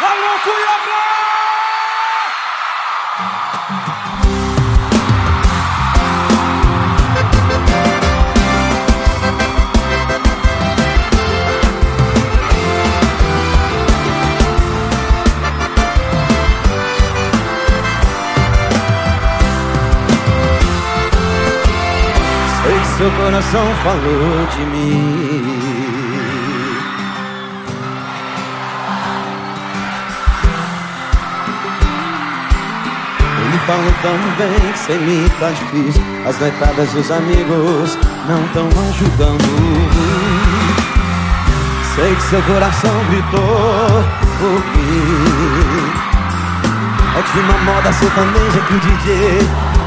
Alô, Cuiabá! Sei que seu coração falou de mim. Ele falou tão bem que sem mim tá difícil. As noitadas e os amigos não tão ajudando. Sei que seu coração gritou por mim. Ótima moda sertaneja que o DJ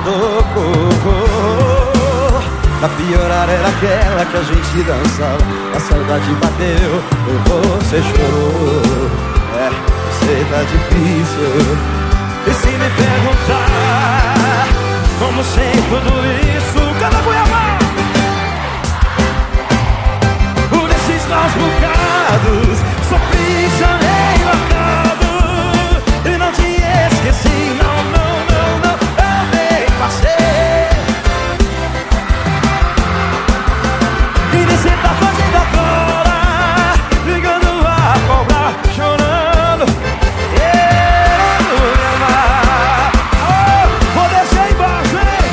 tocou. Pra piorar era aquela que a gente dançava. A saudade bateu e você chorou. É, sei tá difícil. E se me perguntar como sei tudo isso, cada Cuiabá, por esses maus bocados, sofri, chorei, marcado. E não te esqueci, não, não, não, não. Eu nem passei. E nem cê tá fazendo agora, ligando a cobra, chorando, querendo me amar. Oh, vou descer embaixo, hein?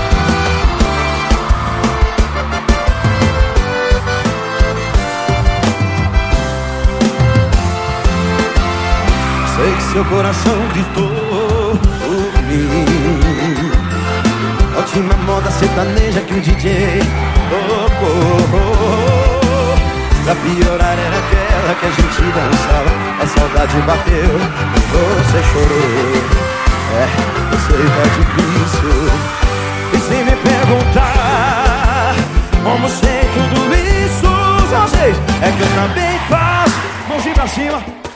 Sei que seu coração gritou por mim. Ótima moda sertaneja que o DJ tocou. Pra piorar era aquela que a gente dançava. A saudade bateu e você chorou. É, eu sei que é difícil. E se me perguntar como sei tudo isso, vocês, é que eu também passo. Mãozinha pra cima.